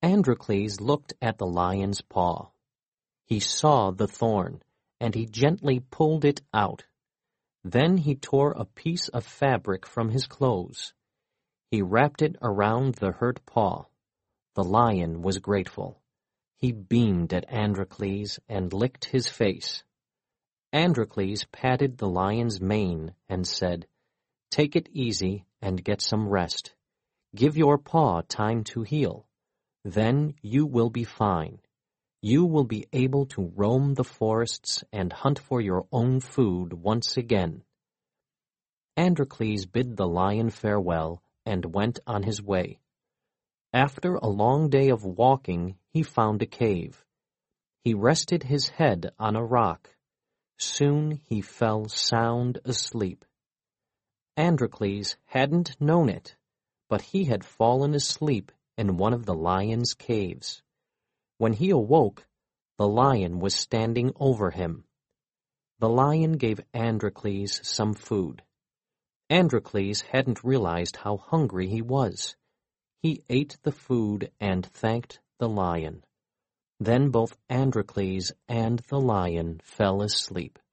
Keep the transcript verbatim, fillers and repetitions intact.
Androcles looked at the lion's paw. He saw the thorn, and he gently pulled it out. Then he tore a piece of fabric from his clothes. He wrapped it around the hurt paw. The lion was grateful. He beamed at Androcles and licked his face. Androcles patted the lion's mane and said, "Take it easy and get some rest. Give your paw time to heal. Then you will be fine. You will be able to roam the forests and hunt for your own food once again." Androcles bid the lion farewell and went on his way. After a long day of walking, he found a cave. He rested his head on a rock. Soon he fell sound asleep. Androcles hadn't known it, but he had fallen asleep in one of the lion's caves. When he awoke, the lion was standing over him. The lion gave Androcles some food. Androcles hadn't realized how hungry he was. He ate the food and thanked the lion. Then both Androcles and the lion fell asleep.